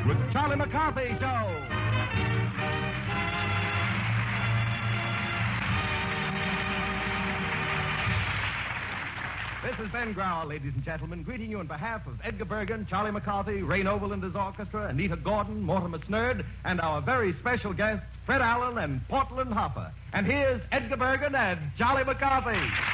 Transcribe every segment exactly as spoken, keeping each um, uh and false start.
with the Charlie McCarthy Show. This is Ben Grauer, ladies and gentlemen, greeting you on behalf of Edgar Bergen, Charlie McCarthy, Ray Noble and his orchestra, Anita Gordon, Mortimer Snerd, and our very special guests, Fred Allen and Portland Hopper. And here's Edgar Bergen and Charlie McCarthy.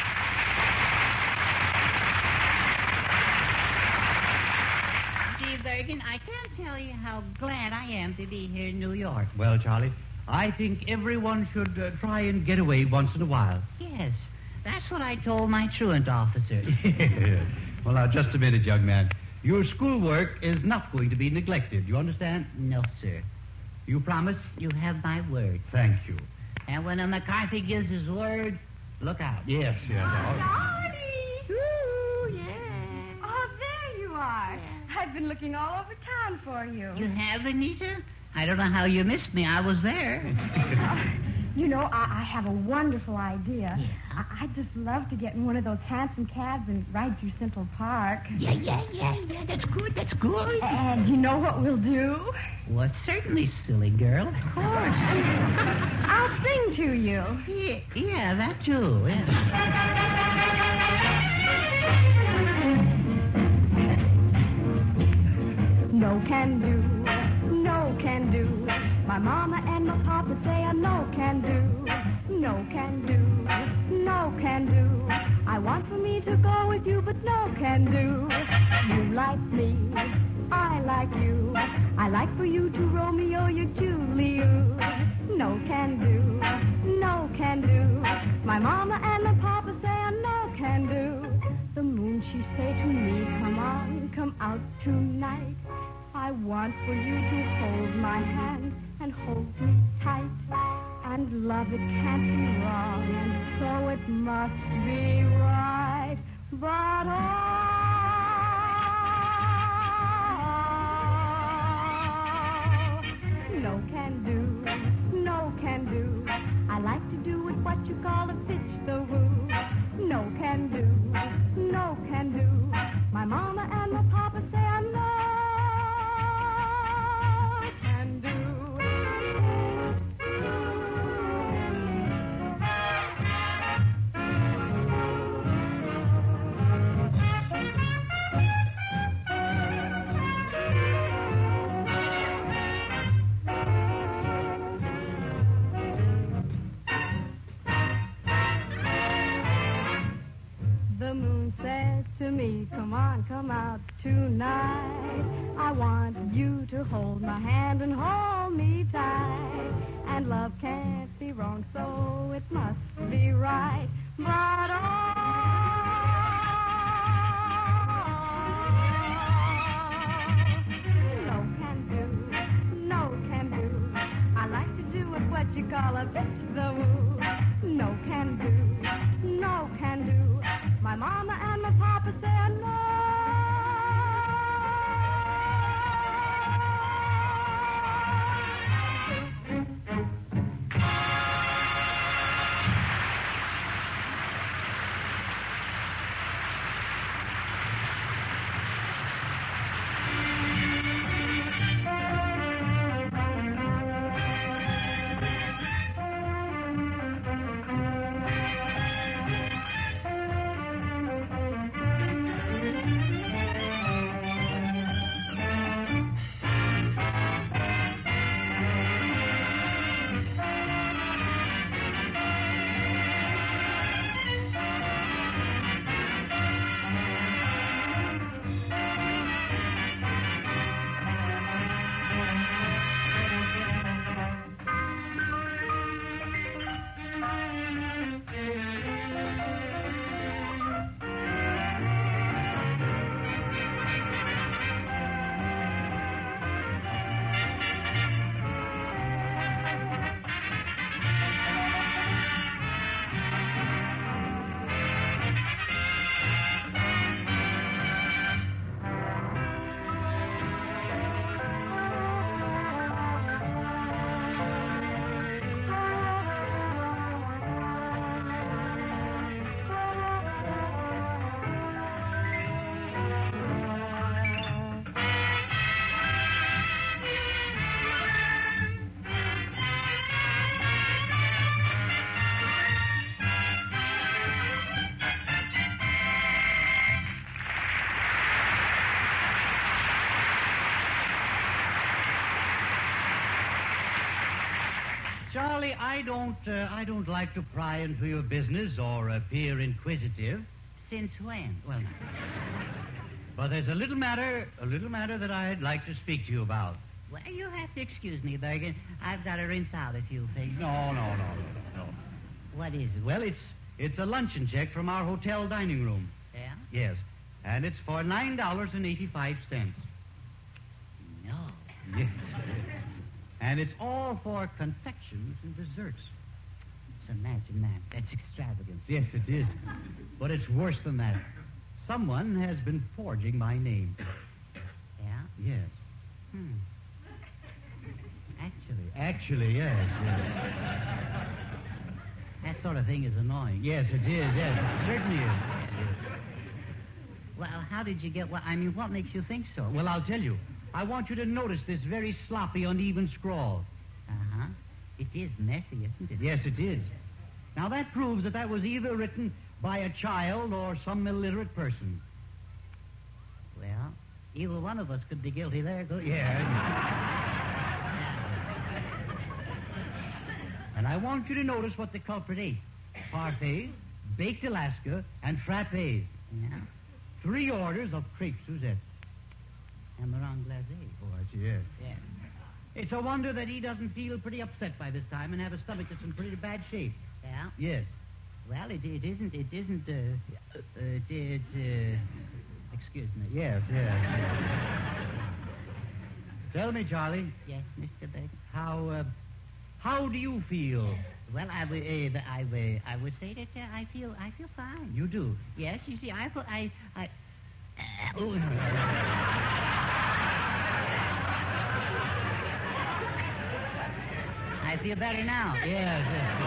Gee, Bergen, I can't tell you how glad I am to be here in New York. Well, Charlie, I think everyone should uh, try and get away once in a while. Yes. That's what I told my truant officer. Well, now, just a minute, young man. Your schoolwork is not going to be neglected. You understand? No, sir. You promise? You have my word. Thank you. And when a McCarthy gives his word, look out. Yes, yes. Lordy! Ooh, yeah. Oh, there you are. I've been looking all over town for you. You have, Anita? I don't know how you missed me. I was there. uh, you know, I, I have a wonderful idea. Yeah. I, I'd just love to get in one of those handsome cabs and ride through Central Park. Yeah, yeah, yeah, yeah. That's good, that's good. And you know what we'll do? Well, certainly, silly girl. Of course. I'll sing to you. Yeah, yeah, that too. Yeah. No can do, no can do. My mama and my papa say I no can do, no can do, no can do. I want for me to go with you, but no can do. You like me, I like you. I like for you to Romeo, you Juliet. No can do, no can do. My mama and my papa say I no can do. The moon, she say to me, come on, come out tonight. I want for you to hold my hand and hold me tight. And love, it can't be wrong, and so it must be right. But oh, no can do, no can do. I like to do it what you call a pitch the woo. No can do, no can do. My mama and my papa say I know. Come on, come out tonight. I want you to hold my hand and hold me tight. And love can't be wrong, so it must be right. But oh, no can do, no can do. I like to do it what you call a bitch the woo. No can do, no can do. My mama and my papa say I know. Charlie, I don't, uh, I don't like to pry into your business or appear inquisitive. Since when? Well, but there's a little matter, a little matter that I'd like to speak to you about. Well, you have to excuse me, Bergen. I've got to rinse out a few things. No, no, no, no, no. What is it? Well, it's it's a luncheon check from our hotel dining room. Yeah? Yes, and it's for nine dollars and eighty-five cents. No. Yes, and it's all for confections and desserts. So imagine that. That's extravagant. Yes, it is. But it's worse than that. Someone has been forging my name. Yeah? Yes. Hmm. Actually, Actually, yes, yes. that sort of thing is annoying. Yes, it is. Yes, it certainly is. Well, how did you get what? I mean, what makes you think so? Well, I'll tell you. I want you to notice this very sloppy, uneven scrawl. Uh-huh. It is messy, isn't it? Yes, it is. Now, that proves that that was either written by a child or some illiterate person. Well, either one of us could be guilty there. Go- Yeah. And I want you to notice what the culprit ate. Parfaits, baked Alaska, and frappes. Yeah. Three orders of crepes Suzette. And the wrong glacé. Oh, I see, yes. Yeah. It's a wonder that he doesn't feel pretty upset by this time and have a stomach that's in pretty bad shape. Yeah? Yes. Well, it, it isn't, it isn't, uh, uh, it, it, uh, excuse me. Yes, yes. Tell me, Charlie, Yes, Mister Bergen. how, uh, how do you feel? Well, I would, uh, I would, I would say that uh, I feel, I feel fine. You do? Yes, you see, I feel, I, I, uh, oh. I feel better now. Yes, yes.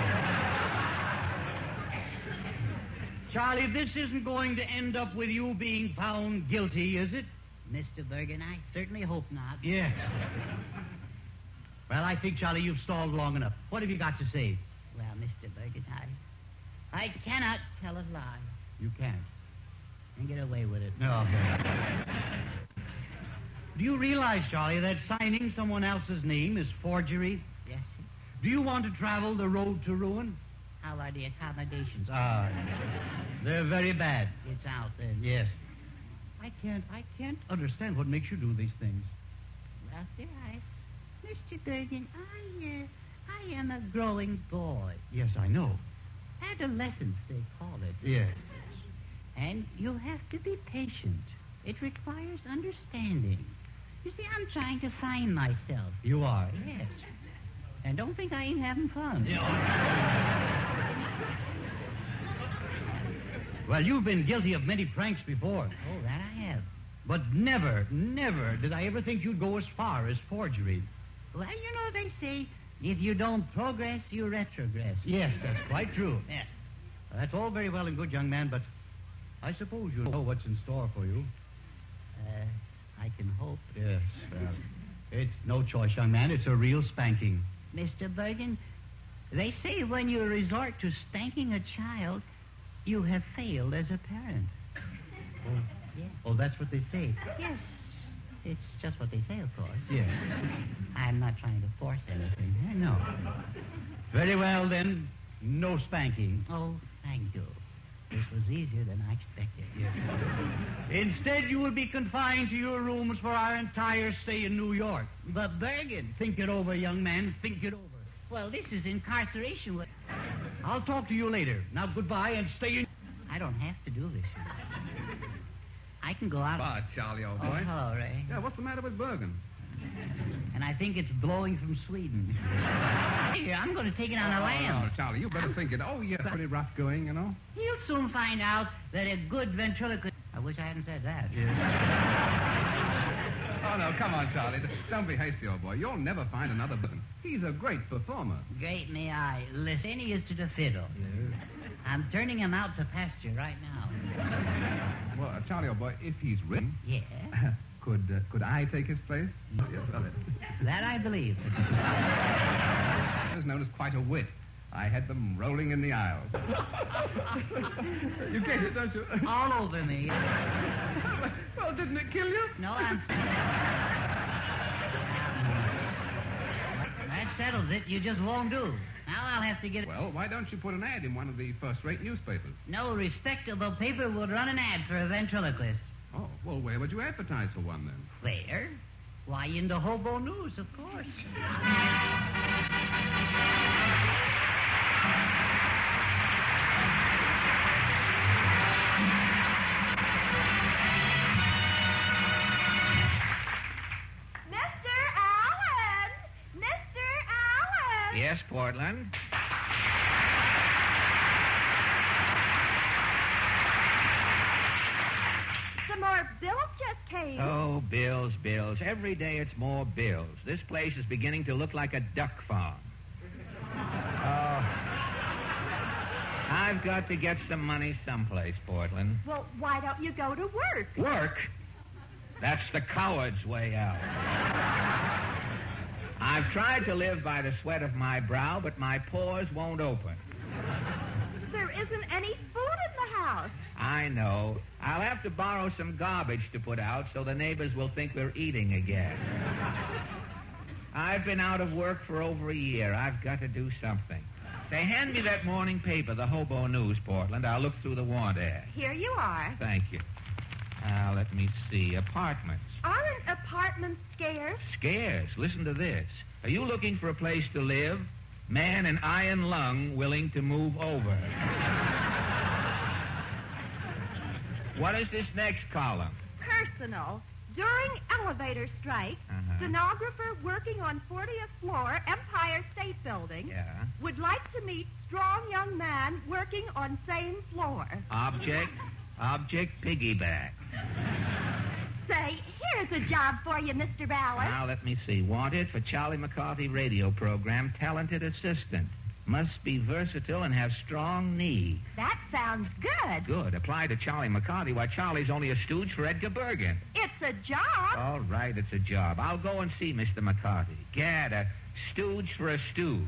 Charlie, this isn't going to end up with you being found guilty, is it? Mister Bergen, I certainly hope not. Yes. Well, I think, Charlie, you've stalled long enough. What have you got to say? Well, Mister Bergen, I, I cannot tell a lie You can't. and get away with it. No, okay. Do you realize, Charlie, that signing someone else's name is forgery? Yes, sir. Do you want to travel the road to ruin? How are the accommodations? Ah, they're very bad. It's out then. Yes. I can't, I can't understand what makes you do these things. Well, sir, I, Mister Bergen, I, uh, I am a growing boy. Yes, I know. Adolescence, they call it. Yes. And you have to be patient. It requires understanding. You see, I'm trying to find myself. You are. Yes. And don't think I ain't having fun. Well, you've been guilty of many pranks before. Oh, that I have. But never, never did I ever think you'd go as far as forgery. Well, you know, they say, if you don't progress, you retrogress. Yes, that's quite true. Yeah. That's all very well and good, young man, but I suppose you know what's in store for you. Uh, I can hope. Yes, well, it's no choice, young man. It's a real spanking. Mister Bergen, they say when you resort to spanking a child, you have failed as a parent. Oh, Yes. oh that's what they say. Yes. It's just what they say, of course. Yes. I'm not trying to force anything. No. Very well, then. No spanking. Oh, thank you. This was easier than I expected. Yes. Instead, you will be confined to your rooms for our entire stay in New York. But Bergen. Think it over, young man. Think it over. Well, this is incarceration. With... I'll talk to you later. Now, goodbye, and stay in... I don't have to do this. I can go out... Ah, Charlie, old Oh, boy. hello, Ray. Yeah, what's the matter with Bergen? And I think it's blowing from Sweden. Here, I'm going to take it on a oh, lamb. no, Charlie, you better think it. Oh, yeah, pretty rough going, you know. He'll soon find out that a good ventriloquist... I wish I hadn't said that. Oh, no, come on, Charlie. Don't be hasty, old boy. You'll never find another Bergen. He's a great performer. Great may I. Listen, he is to the fiddle. Yes. I'm turning him out to pasture right now. Well, uh, Charlie, old boy, if he's written, Yeah? could uh, could I take his place? Oh, yes, well, it- That I believe. It was known as quite a wit. I had them rolling in the aisles. You get it, don't you? All over me. Well, didn't it kill you? No, I'm... That's settles it. You just won't do. Now I'll have to get... Well, why don't you put an ad in one of the first-rate newspapers? No respectable paper would run an ad for a ventriloquist. Oh, well, where would you advertise for one, then? Where? Why, in the Hobo News, of course. Mister Allen! Mister Allen! Yes, Portland? Some more bills just came. Oh, bills, bills. Every day it's more bills. This place is beginning to look like a duck farm. Oh, I've got to get some money someplace, Portland. Well, why don't you go to work? Work? That's the coward's way out. I've tried to live by the sweat of my brow, but my pores won't open. There isn't any food in the house. I know. I'll have to borrow some garbage to put out so the neighbors will think we're eating again. I've been out of work for over a year. I've got to do something. Say, hand me that morning paper, the Hobo News, Portland. I'll look through the want ad. Here you are. Thank you. Now, let me see. Apartments. Aren't apartments scarce? Scarce. Listen to this. Are you looking for a place to live? Man and iron lung willing to move over. What is this next column? Personal. During elevator strike, Uh-huh. stenographer working on fortieth floor, Empire State Building, Yeah. would like to meet strong young man working on same floor. Object, object, piggyback. Say, here's a job for you, Mister Ballard. Now, let me see. Wanted for Charlie McCarthy radio program, talented assistant. Must be versatile and have strong knee. That sounds good. Good. Apply to Charlie McCarthy while Charlie's only a stooge for Edgar Bergen. It's a job. All right, it's a job. I'll go and see Mister McCarthy. Gad, a stooge for a stooge.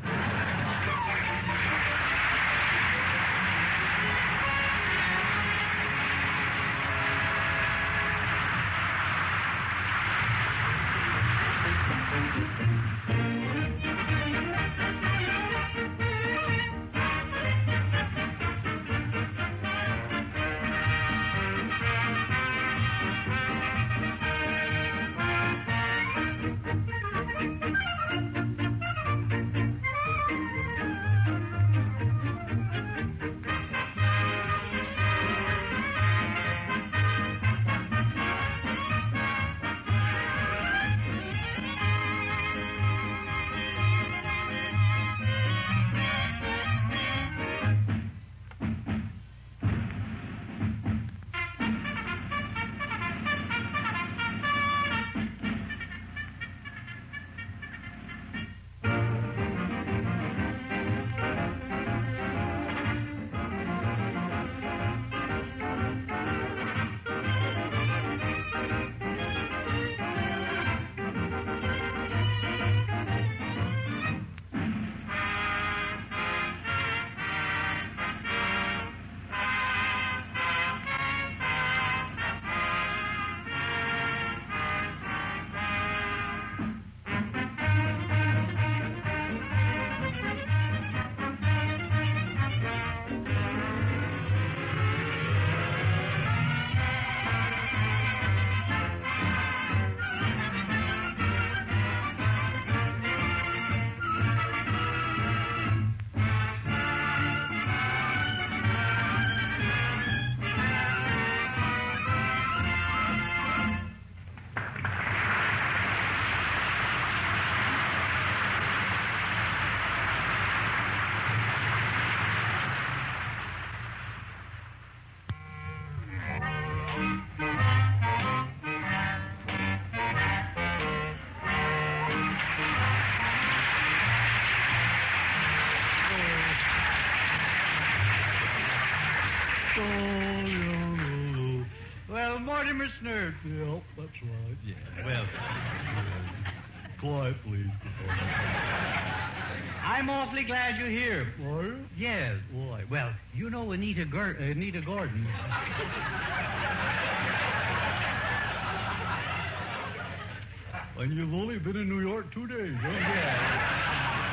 Well, Mortimer Snurf. Yep, that's right. Yeah. Well, quiet, please. I'm awfully glad you're here. Are you? Yes. Why? Well, you know Anita, Gur- Anita Gordon. And you've only been in New York two days, huh? Yeah.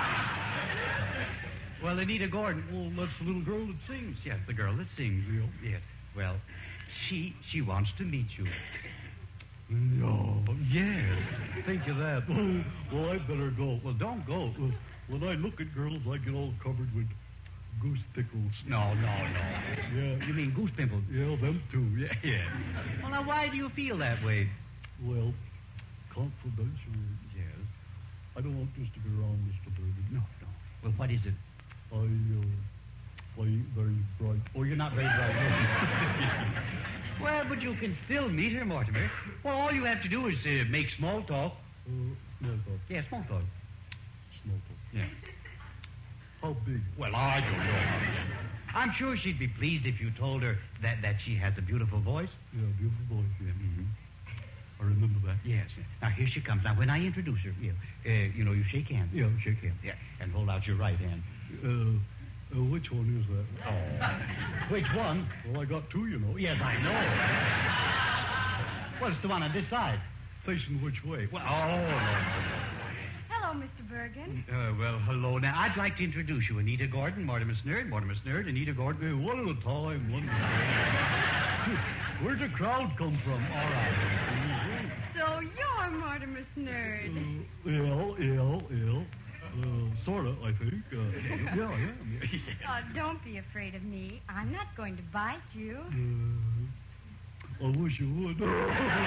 Well, Anita Gordon. Well, that's the little girl that sings. Yes, the girl that sings. Yeah. Yes. Well, she she wants to meet you. No. Yes. Think of that. Oh, well, I better go. Well, don't go. Well, when I look at girls, I get all covered with goose pickles. No, no, no. Yeah. You mean goose pimples? Yeah, them too. Yeah, yeah. Well, now, why do you feel that way? Well, confidentially. Yes. I don't want this to be around, Mister Bergen. No, no. Well, what is it? I, uh, I ain't very bright. Oh, you're not very bright. Well, but you can still meet her, Mortimer. Well, all you have to do is uh, make small talk. Uh, small talk? Yeah, small talk. Small talk. Yeah. How big? Well, I don't know. I'm sure she'd be pleased if you told her that, that she has a beautiful voice. Yeah, beautiful voice, yeah. Mm-hmm. I remember that. Yes. Now, here she comes. Now, when I introduce her, you, uh, you know, you shake hands. Yeah, shake hands. Yeah, and hold out your right hand. Uh, uh, which one is that? Oh. Which one? Well, I got two, you know. Yes, I know. Well, it's the one on this side. Facing which way? Well, oh, no. Hello, Mister Bergen. Uh, well, hello. Now, I'd like to introduce you. Anita Gordon, Mortimer Snerd, Mortimer Snerd, Anita Gordon. Hey, one at a time, one at a time. Where'd the crowd come from? All right. So you're Mortimer Snerd. Uh, yeah, yeah, yeah. Uh, sort of, I think. Uh, yeah, yeah. yeah. Oh, don't be afraid of me. I'm not going to bite you. Uh, I wish you would. Oh,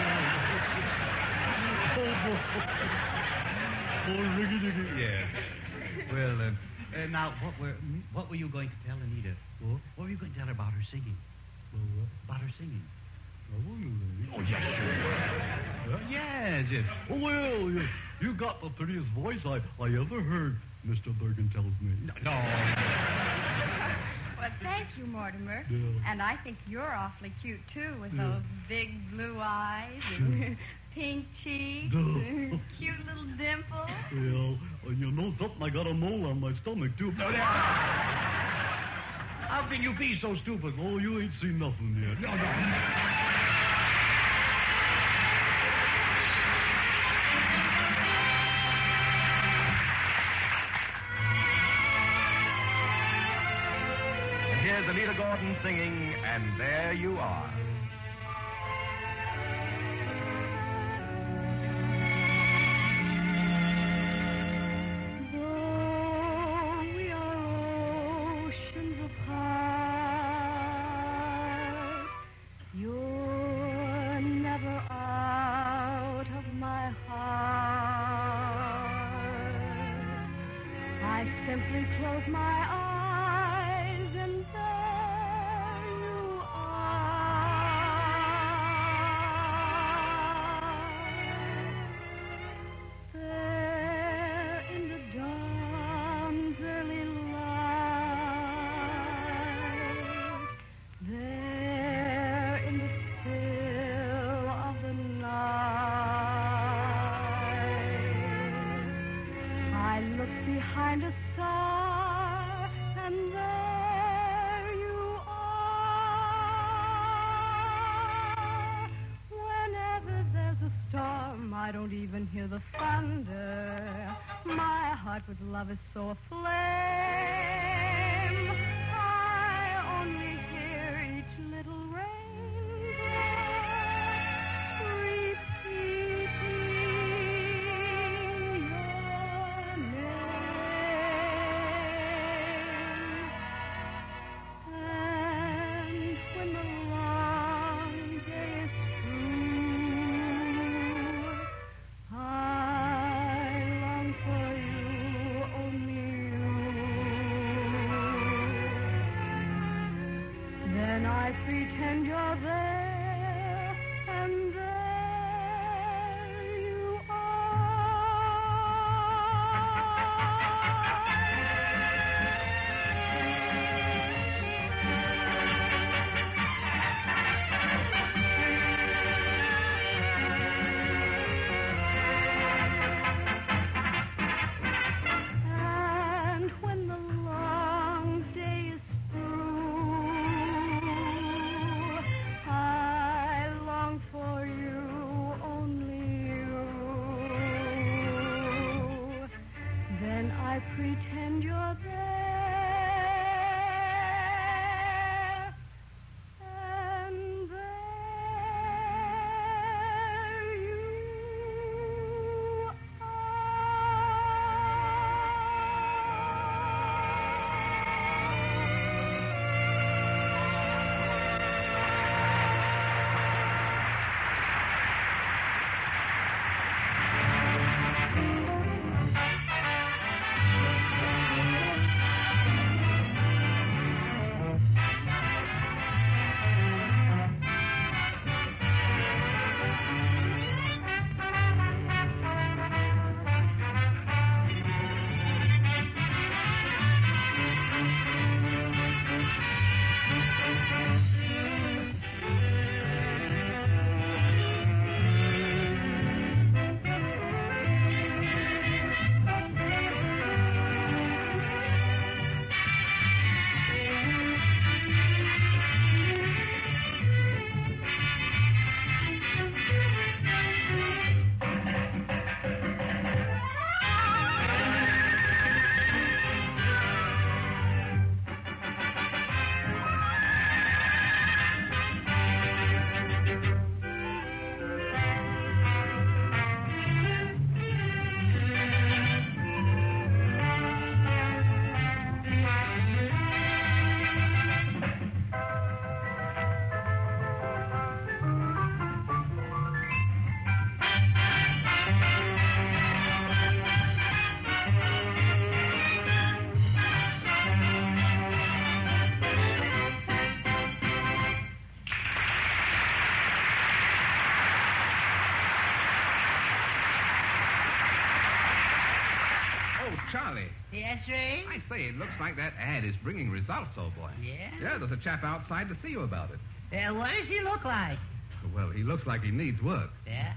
riggy-diggy. Yeah. Well, uh, uh, now, what were what were you going to tell Anita? What? What were you going to tell her about her singing? Well, what? About her singing. Oh, yes, sure. Uh, yes, yes. Oh, well, you, you got the prettiest voice I, I ever heard, Mister Bergen tells me. No. no. Well, thank you, Mortimer. Yeah. And I think you're awfully cute, too, with yeah. those big blue eyes and pink cheeks and cute little dimples. Yeah, and you know something, I got a mole on my stomach, too. No, no. How can you be so stupid? Oh, you ain't seen nothing yet. No, no. Here's Anita Gordon singing, And There You Are. Simply close my eyes and there you are. There in the dawn's early light. There in the still of the night. I look behind us. And there you are. Whenever there's a storm, I don't even hear the thunder. My heart with love is so aflame. I only hear each little raindrop repeating your name. Charlie. Yes, Ray? I say, it looks like that ad is bringing results, old boy. Yeah? Yeah, there's a chap outside to see you about it. Uh, what does he look like? Well, he looks like he needs work. Yeah?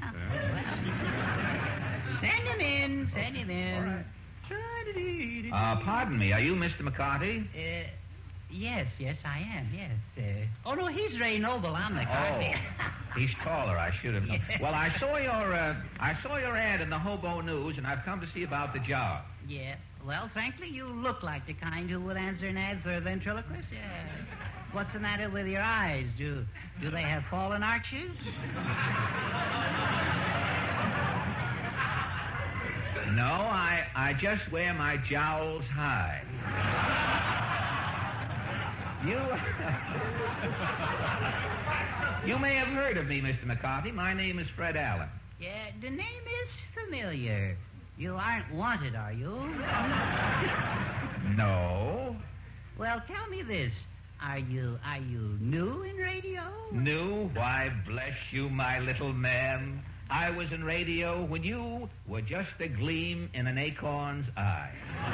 Well, send him in. Send him in. All right. Uh, pardon me, are you Mister McCarty? Uh, yes, yes, I am, yes. Uh, oh, no, he's Ray Noble. I'm McCarthy. Oh, he's taller. I should have known. Yeah. Well, I saw your uh, I saw your ad in the Hobo News, and I've come to see about the job. Yeah. Well, frankly, you look like the kind who would answer an ad for a ventriloquist. Yeah. What's the matter with your eyes? Do do they have fallen arches? No, I I just wear my jowls high. You You may have heard of me, Mister McCarthy. My name is Fred Allen. Yeah, the name is familiar. You aren't wanted, are you? No. Well, tell me this. Are you are you new in radio? New? Why, bless you, my little man. I was in radio when you were just a gleam in an acorn's eye.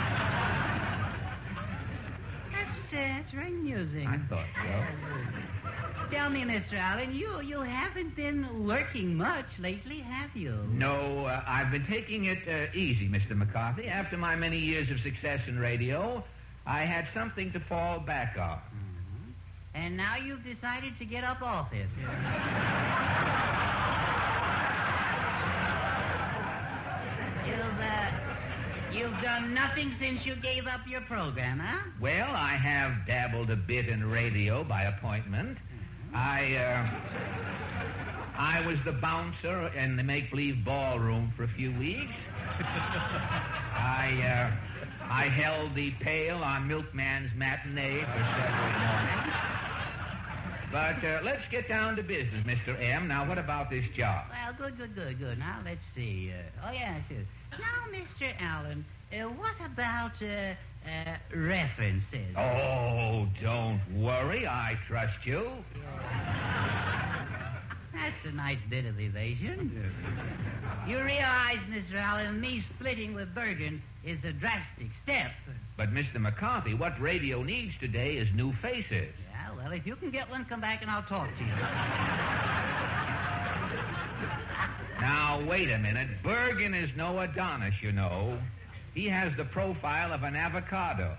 That's, uh, that's very amusing. I thought so. Tell me, Mister Allen, you you haven't been working much lately, have you? No, uh, I've been taking it uh, easy, Mister McCarthy. After my many years of success in radio, I had something to fall back on. Mm-hmm. And now you've decided to get up off it. You've, uh, you've done nothing since you gave up your program, huh? Well, I have dabbled a bit in radio by appointment. Mm-hmm. I, uh, I was the bouncer in the make-believe ballroom for a few weeks. I, uh, I held the pail on Milkman's matinee for several mornings. But uh, let's get down to business, Mister M. Now, what about this job? Well, good, good, good, good. Now, let's see. Uh, oh, yes, yes. Now, Mister Allen, uh, what about uh, uh, references? Oh, don't worry. I trust you. That's a nice bit of evasion. You realize, Mister Allen, me splitting with Bergen is a drastic step. But, Mister McCarthy, what radio needs today is new faces. Yeah, well, if you can get one, come back and I'll talk to you. Now, wait a minute. Bergen is no Adonis, you know. He has the profile of an avocado.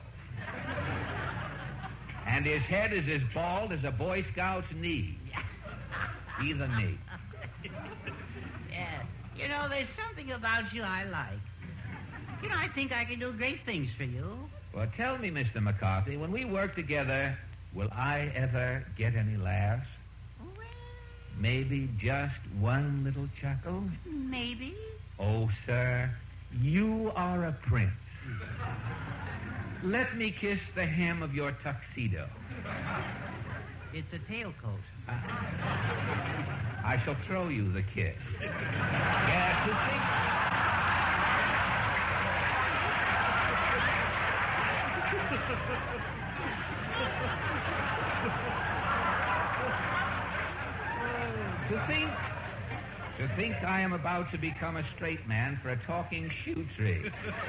And his head is as bald as a Boy Scout's knee. Either knee. Yeah. You know, there's something about you I like. You know, I think I can do great things for you. Well, tell me, Mister McCarthy, when we work together, will I ever get any laughs? Well, Maybe just one little chuckle? maybe. Oh, sir, you are a prince. Let me kiss the hem of your tuxedo. It's a tailcoat. Uh, I shall throw you the kiss. Yeah, to think... To think, to think I am about to become a straight man for a talking shoe tree.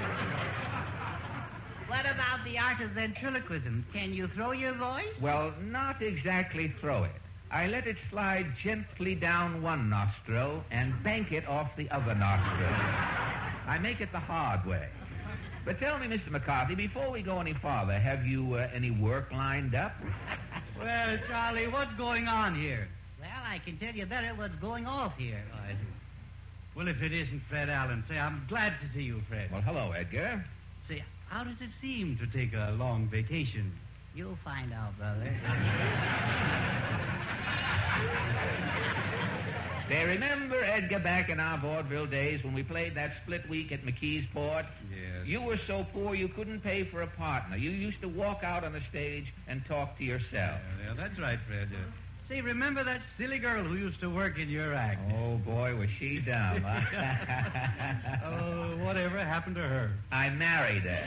What about the art of ventriloquism? Can you throw your voice? Well, not exactly throw it. I let it slide gently down one nostril and bank it off the other nostril. I make it the hard way. But tell me, Mister McCarthy, before we go any farther, have you uh, any work lined up? Well, Charlie, what's going on here? Well, I can tell you better what's going off here. Well, if it isn't Fred Allen, say, I'm glad to see you, Fred. Well, hello, Edgar. Say, how does it seem to take a long vacation? You'll find out, brother. Say, remember, Edgar, back in our vaudeville days when we played that split week at McKeesport? Yes. You were so poor you couldn't pay for a partner. You used to walk out on the stage and talk to yourself. Yeah, yeah, that's right, Fred. Uh, say, remember that silly girl who used to work in your act? Oh, boy, was she dumb. Huh? Oh, whatever happened to her? I married her.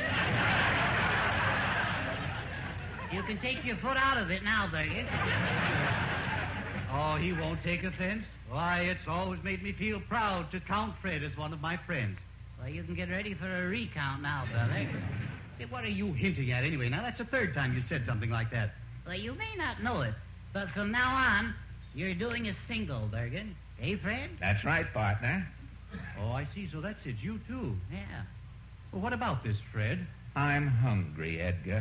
You can take your foot out of it now, Bergen. Oh, he won't take offense. Why, it's always made me feel proud to count Fred as one of my friends. Well, you can get ready for a recount now, brother. Say, what are you hinting at anyway? Now, that's the third time you said something like that. Well, you may not know it, but from now on, you're doing a single, Bergen. Eh, Fred? That's right, partner. Oh, I see. So that's it. You, too. Yeah. Well, what about this, Fred? I'm hungry, Edgar.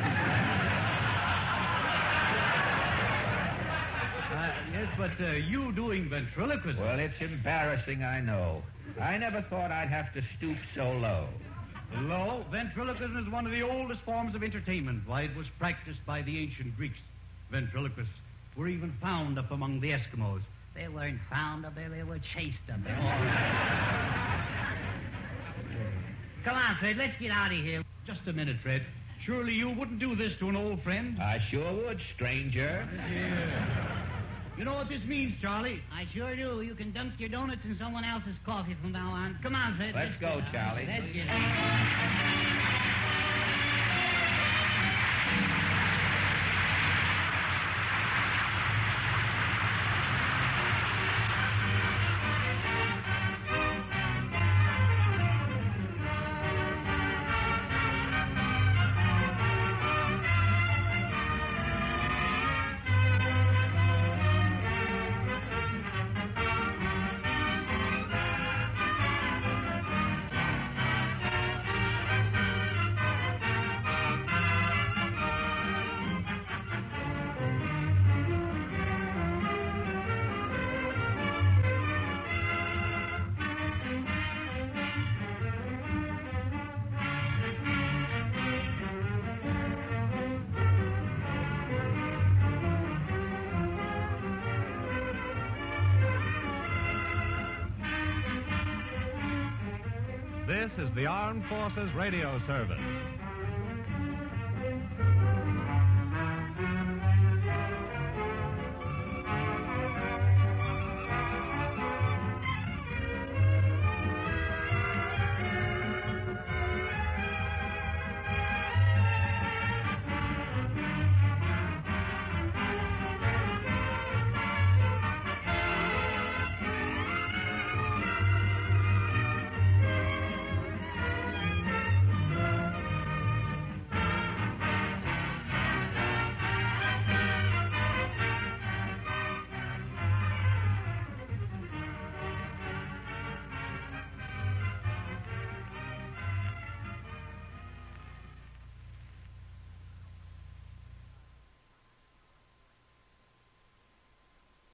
Uh, yes, but uh, you doing ventriloquism. Well, it's embarrassing, I know. I never thought I'd have to stoop so low. Low, ventriloquism is one of the oldest forms of entertainment. Why, it was practiced by the ancient Greeks. Ventriloquists were even found up among the Eskimos. They weren't found up there, they were chased up there. Come on, Fred, let's get out of here. Just a minute, Fred. Surely you wouldn't do this to an old friend? I sure would, stranger. Yeah. You know what this means, Charlie? I sure do. You can dunk your donuts in someone else's coffee from now on. Come on, Fred. Let's go, get out. Charlie. Let's get out. This is the Armed Forces Radio Service.